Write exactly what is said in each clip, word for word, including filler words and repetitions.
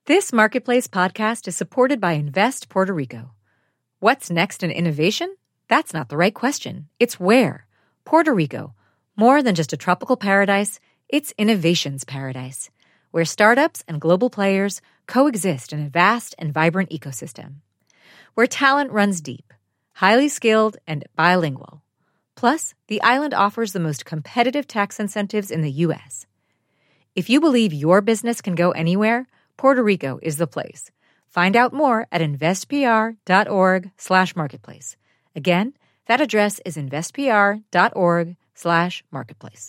This Marketplace podcast is supported by Invest Puerto Rico. What's next in innovation? That's not the right question. It's where. Puerto Rico. More than just a tropical paradise, it's innovation's paradise, where startups and global players coexist in a vast and vibrant ecosystem. Where talent runs deep, highly skilled, and bilingual. Plus, the island offers the most competitive tax incentives in the U S. If you believe your business can go anywhere, Puerto Rico is the place. Find out more at investpr.org slash marketplace. Again, that address is investpr.org slash marketplace.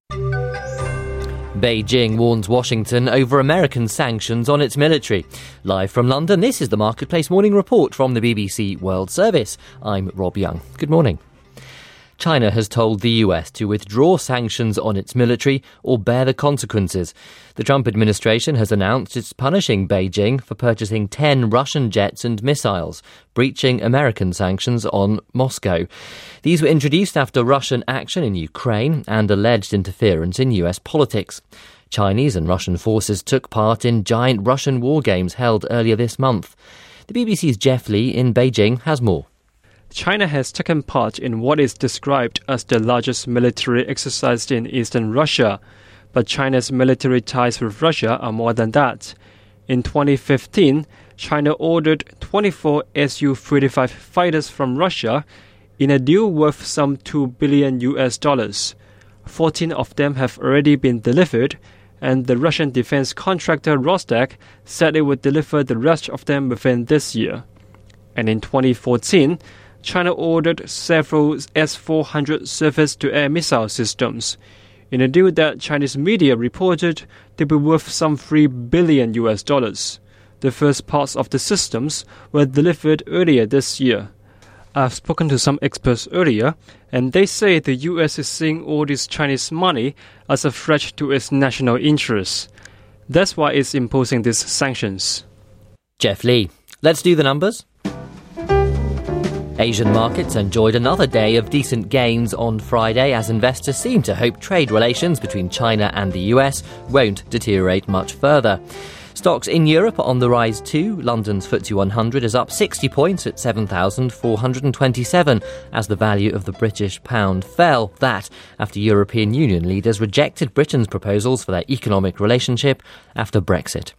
Beijing warns Washington over American sanctions on its military. Live from London, this is the Marketplace Morning Report from the B B C World Service. I'm Rob Young. Good morning. China has told the U S to withdraw sanctions on its military or bear the consequences. The Trump administration has announced it's punishing Beijing for purchasing ten Russian jets and missiles, breaching American sanctions on Moscow. These were introduced after Russian action in Ukraine and alleged interference in U S politics. Chinese and Russian forces took part in giant Russian war games held earlier this month. The B B C's Jeff Lee in Beijing has more. China has taken part in what is described as the largest military exercise in eastern Russia. But China's military ties with Russia are more than that. In twenty fifteen, China ordered twenty-four S U thirty-five fighters from Russia in a deal worth some two billion U S dollars. fourteen of them have already been delivered, and the Russian defense contractor Rostec said it would deliver the rest of them within this year. And in twenty fourteen, China ordered several S four hundred surface-to-air missile systems. In a deal that Chinese media reported to be worth some three billion U S dollars. The first parts of the systems were delivered earlier this year. I've spoken to some experts earlier, and they say the U S is seeing all this Chinese money as a threat to its national interests. That's why it's imposing these sanctions. Jeff Lee. Let's do the numbers. Asian markets enjoyed another day of decent gains on Friday as investors seem to hope trade relations between China and the U S won't deteriorate much further. Stocks in Europe are on the rise too. London's F T S E one hundred is up sixty points at seven thousand four hundred twenty-seven as the value of the British pound fell. That after European Union leaders rejected Britain's proposals for their economic relationship after Brexit.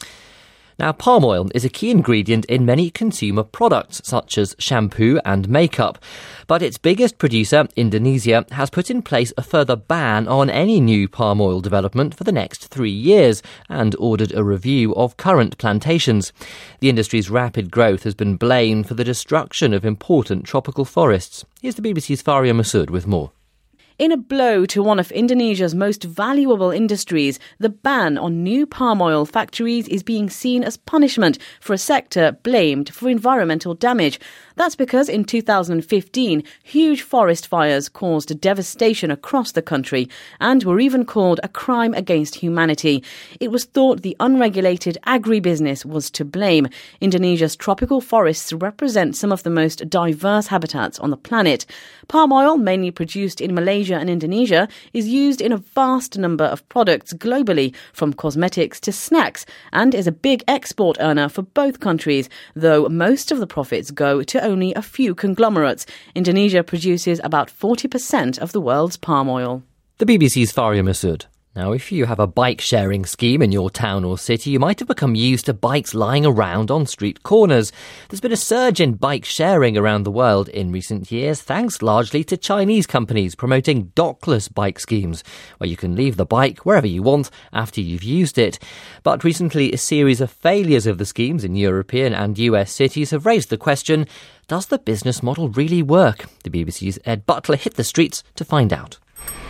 Now, palm oil is a key ingredient in many consumer products, such as shampoo and makeup. But its biggest producer, Indonesia, has put in place a further ban on any new palm oil development for the next three years and ordered a review of current plantations. The industry's rapid growth has been blamed for the destruction of important tropical forests. Here's the B B C's Faria Massoud with more. In a blow to one of Indonesia's most valuable industries, the ban on new palm oil factories is being seen as punishment for a sector blamed for environmental damage. That's because in two thousand fifteen, huge forest fires caused devastation across the country and were even called a crime against humanity. It was thought the unregulated agribusiness was to blame. Indonesia's tropical forests represent some of the most diverse habitats on the planet. Palm oil, mainly produced in Malaysia and Indonesia, is used in a vast number of products globally, from cosmetics to snacks, and is a big export earner for both countries, though most of the profits go to only a few conglomerates. Indonesia produces about forty percent of the world's palm oil. The B B C's Faria Massoud. Now, if you have a bike-sharing scheme in your town or city, you might have become used to bikes lying around on street corners. There's been a surge in bike sharing around the world in recent years, thanks largely to Chinese companies promoting dockless bike schemes, where you can leave the bike wherever you want after you've used it. But recently, a series of failures of the schemes in European and U S cities have raised the question, does the business model really work? The B B C's Ed Butler hit the streets to find out.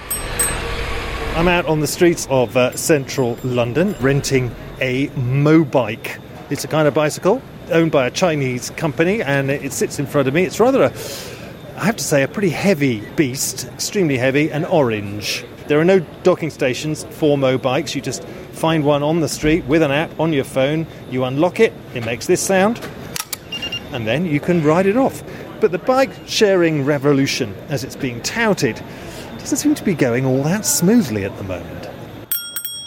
I'm out on the streets of uh, central London renting a mobike. It's a kind of bicycle owned by a Chinese company, and it sits in front of me. It's rather a, I have to say, a pretty heavy beast, extremely heavy and orange. There are no docking stations for mobikes. You just find one on the street with an app on your phone. You unlock it, it makes this sound, and then you can ride it off. But the bike-sharing revolution, as it's being touted, doesn't seem to be going all that smoothly at the moment.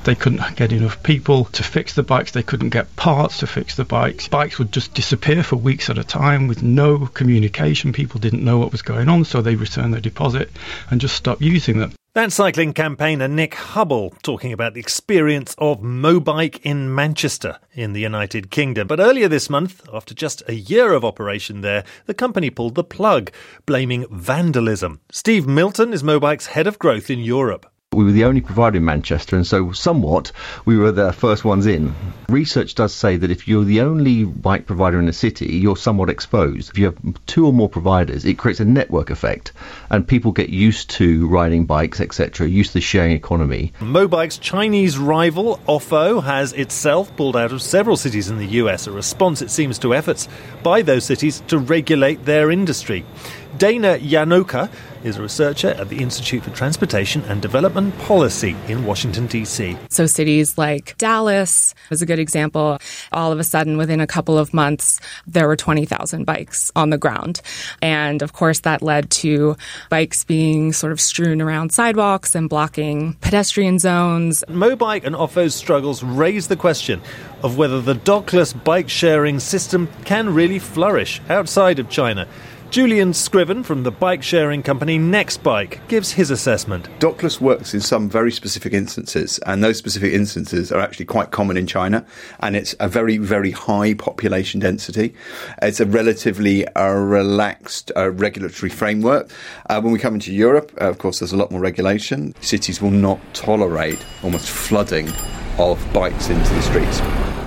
They couldn't get enough people to fix the bikes. They couldn't get parts to fix the bikes. Bikes would just disappear for weeks at a time with no communication. People didn't know what was going on, so they returned their deposit and just stopped using them. That's cycling campaigner Nick Hubble talking about the experience of Mobike in Manchester in the United Kingdom. But earlier this month, after just a year of operation there, the company pulled the plug, blaming vandalism. Steve Milton is Mobike's head of growth in Europe. We were the only provider in Manchester, and so somewhat we were the first ones in. Research does say that if you're the only bike provider in a city, you're somewhat exposed. If you have two or more providers, it creates a network effect, and people get used to riding bikes, et cetera, used to the sharing economy. Mobike's Chinese rival, Ofo, has itself pulled out of several cities in the U S, a response, it seems, to efforts by those cities to regulate their industry. Dana Yanoka is a researcher at the Institute for Transportation and Development Policy in Washington, D C. So cities like Dallas is a good example. All of a sudden, within a couple of months, there were twenty thousand bikes on the ground. And of course, that led to bikes being sort of strewn around sidewalks and blocking pedestrian zones. Mobike and Offo's struggles raise the question of whether the dockless bike-sharing system can really flourish outside of China. Julian Scriven from the bike-sharing company Nextbike gives his assessment. Dockless works in some very specific instances, and those specific instances are actually quite common in China, and it's a very, very high population density. It's a relatively uh, relaxed uh, regulatory framework. Uh, when we come into Europe, uh, of course, there's a lot more regulation. Cities will not tolerate almost flooding of bikes into the streets.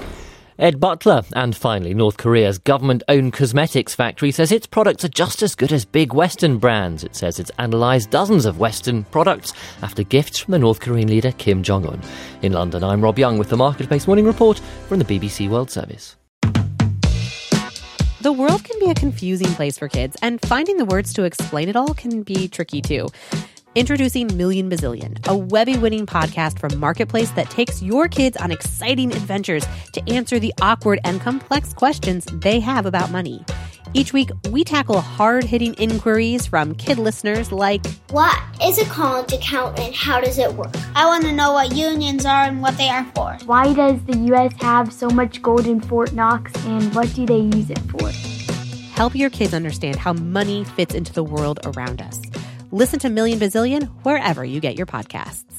Ed Butler. And finally, North Korea's government-owned cosmetics factory says its products are just as good as big Western brands. It says it's analysed dozens of Western products after gifts from the North Korean leader Kim Jong-un. In London, I'm Rob Young with the Marketplace Morning Report from the B B C World Service. The world can be a confusing place for kids, and finding the words to explain it all can be tricky too. Introducing Million Bazillion, a Webby-winning podcast from Marketplace that takes your kids on exciting adventures to answer the awkward and complex questions they have about money. Each week, we tackle hard-hitting inquiries from kid listeners like, what is a college account and how does it work? I want to know what unions are and what they are for. Why does the U S have so much gold in Fort Knox, and what do they use it for? Help your kids understand how money fits into the world around us. Listen to Million Bazillion wherever you get your podcasts.